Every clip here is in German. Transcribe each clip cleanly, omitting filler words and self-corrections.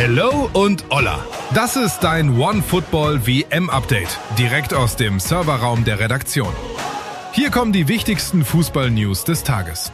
Hello und Olla. Das ist dein OneFootball WM-Update, direkt aus dem Serverraum der Redaktion. Hier kommen die wichtigsten Fußball-News des Tages.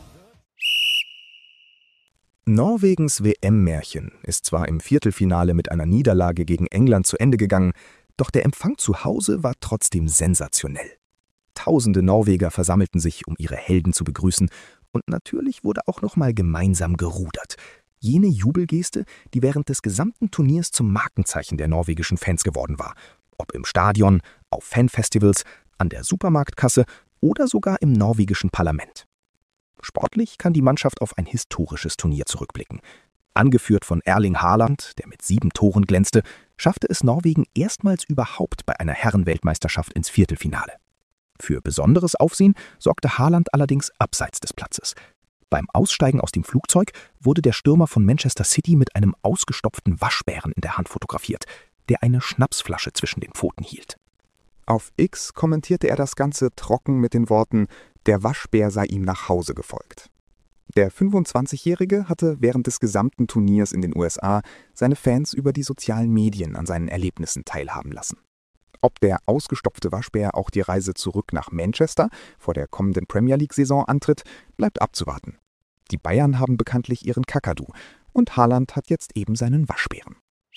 Norwegens WM-Märchen ist zwar im Viertelfinale mit einer Niederlage gegen England zu Ende gegangen, doch der Empfang zu Hause war trotzdem sensationell. Tausende Norweger versammelten sich, um ihre Helden zu begrüßen, und natürlich wurde auch nochmal gemeinsam gerudert. Jene Jubelgeste, die während des gesamten Turniers zum Markenzeichen der norwegischen Fans geworden war. Ob im Stadion, auf Fanfestivals, an der Supermarktkasse oder sogar im norwegischen Parlament. Sportlich kann die Mannschaft auf ein historisches Turnier zurückblicken. Angeführt von Erling Haaland, der mit 7 Toren glänzte, schaffte es Norwegen erstmals überhaupt bei einer Herrenweltmeisterschaft ins Viertelfinale. Für besonderes Aufsehen sorgte Haaland allerdings abseits des Platzes. Beim Aussteigen aus dem Flugzeug wurde der Stürmer von Manchester City mit einem ausgestopften Waschbären in der Hand fotografiert, der eine Schnapsflasche zwischen den Pfoten hielt. Auf X kommentierte er das Ganze trocken mit den Worten, der Waschbär sei ihm nach Hause gefolgt. Der 25-Jährige hatte während des gesamten Turniers in den USA seine Fans über die sozialen Medien an seinen Erlebnissen teilhaben lassen. Ob der ausgestopfte Waschbär auch die Reise zurück nach Manchester vor der kommenden Premier League-Saison antritt, bleibt abzuwarten. Die Bayern haben bekanntlich ihren Kakadu und Haaland hat jetzt eben seinen Waschbären.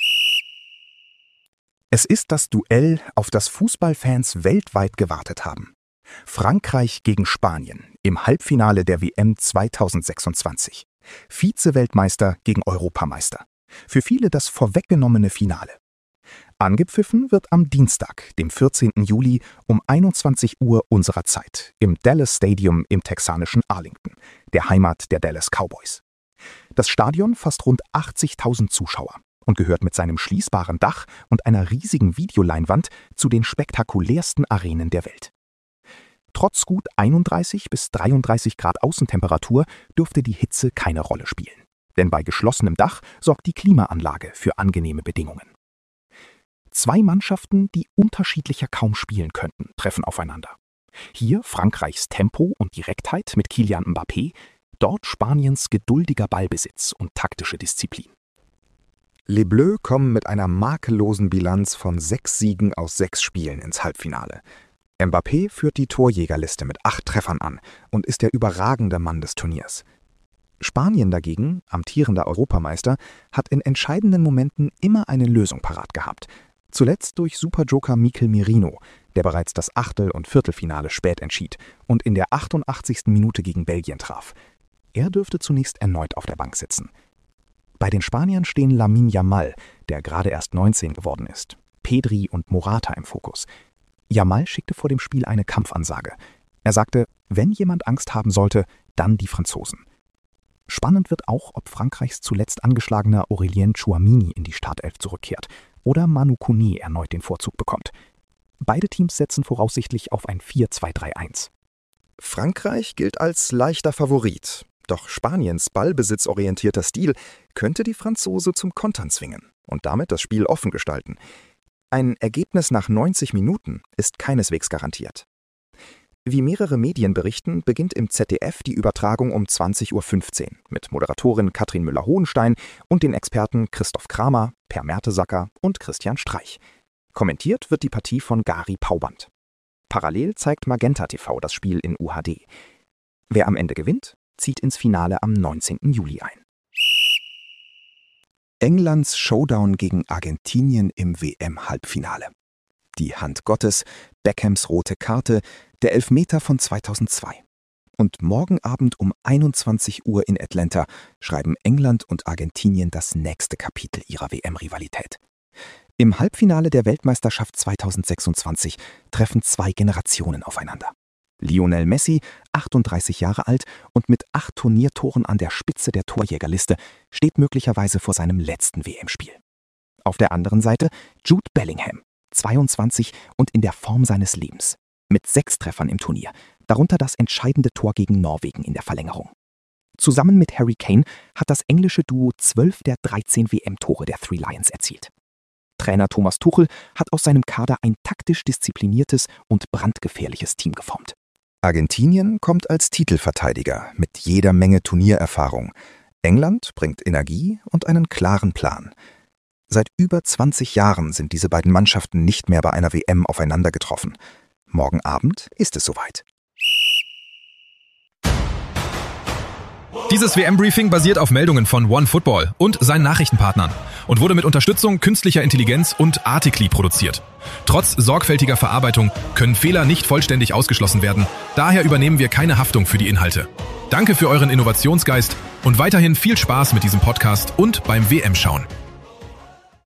Es ist das Duell, auf das Fußballfans weltweit gewartet haben. Frankreich gegen Spanien im Halbfinale der WM 2026. Vize-Weltmeister gegen Europameister. Für viele das vorweggenommene Finale. Angepfiffen wird am Dienstag, dem 14. Juli um 21 Uhr unserer Zeit im Dallas Stadium im texanischen Arlington, der Heimat der Dallas Cowboys. Das Stadion fasst rund 80.000 Zuschauer und gehört mit seinem schließbaren Dach und einer riesigen Videoleinwand zu den spektakulärsten Arenen der Welt. Trotz gut 31 bis 33 Grad Außentemperatur dürfte die Hitze keine Rolle spielen. Denn bei geschlossenem Dach sorgt die Klimaanlage für angenehme Bedingungen. 2 Mannschaften, die unterschiedlicher kaum spielen könnten, treffen aufeinander. Hier Frankreichs Tempo und Direktheit mit Kylian Mbappé, dort Spaniens geduldiger Ballbesitz und taktische Disziplin. Les Bleus kommen mit einer makellosen Bilanz von 6 Siegen aus 6 Spielen ins Halbfinale. Mbappé führt die Torjägerliste mit 8 Treffern an und ist der überragende Mann des Turniers. Spanien dagegen, amtierender Europameister, hat in entscheidenden Momenten immer eine Lösung parat gehabt. Zuletzt durch Superjoker Mikel Merino, der bereits das Achtel- und Viertelfinale spät entschied und in der 88. Minute gegen Belgien traf. Er dürfte zunächst erneut auf der Bank sitzen. Bei den Spaniern stehen Lamine Yamal, der gerade erst 19 geworden ist, Pedri und Morata im Fokus. Yamal schickte vor dem Spiel eine Kampfansage. Er sagte, wenn jemand Angst haben sollte, dann die Franzosen. Spannend wird auch, ob Frankreichs zuletzt angeschlagener Aurélien Tchouaméni in die Startelf zurückkehrt oder Manu Koné erneut den Vorzug bekommt. Beide Teams setzen voraussichtlich auf ein 4-2-3-1. Frankreich gilt als leichter Favorit, doch Spaniens ballbesitzorientierter Stil könnte die Franzose zum Kontern zwingen und damit das Spiel offen gestalten. Ein Ergebnis nach 90 Minuten ist keineswegs garantiert. Wie mehrere Medien berichten, beginnt im ZDF die Übertragung um 20:15 Uhr mit Moderatorin Katrin Müller-Hohenstein und den Experten Christoph Kramer, Per Mertesacker und Christian Streich. Kommentiert wird die Partie von Gary Pauband. Parallel zeigt Magenta TV das Spiel in UHD. Wer am Ende gewinnt, zieht ins Finale am 19. Juli ein. Englands Showdown gegen Argentinien im WM-Halbfinale. Die Hand Gottes, Beckhams rote Karte, der Elfmeter von 2002. Und morgen Abend um 21 Uhr in Atlanta schreiben England und Argentinien das nächste Kapitel ihrer WM-Rivalität. Im Halbfinale der Weltmeisterschaft 2026 treffen 2 Generationen aufeinander. Lionel Messi, 38 Jahre alt und mit 8 Turniertoren an der Spitze der Torjägerliste, steht möglicherweise vor seinem letzten WM-Spiel. Auf der anderen Seite Jude Bellingham, 22 und in der Form seines Lebens, mit 6 Treffern im Turnier, darunter das entscheidende Tor gegen Norwegen in der Verlängerung. Zusammen mit Harry Kane hat das englische Duo 12 der 13 WM-Tore der Three Lions erzielt. Trainer Thomas Tuchel hat aus seinem Kader ein taktisch diszipliniertes und brandgefährliches Team geformt. Argentinien kommt als Titelverteidiger mit jeder Menge Turniererfahrung. England bringt Energie und einen klaren Plan. Seit über 20 Jahren sind diese beiden Mannschaften nicht mehr bei einer WM aufeinander getroffen. Morgen Abend ist es soweit. Dieses WM-Briefing basiert auf Meldungen von OneFootball und seinen Nachrichtenpartnern und wurde mit Unterstützung künstlicher Intelligenz und Artikli produziert. Trotz sorgfältiger Verarbeitung können Fehler nicht vollständig ausgeschlossen werden, daher übernehmen wir keine Haftung für die Inhalte. Danke für euren Innovationsgeist und weiterhin viel Spaß mit diesem Podcast und beim WM-Schauen.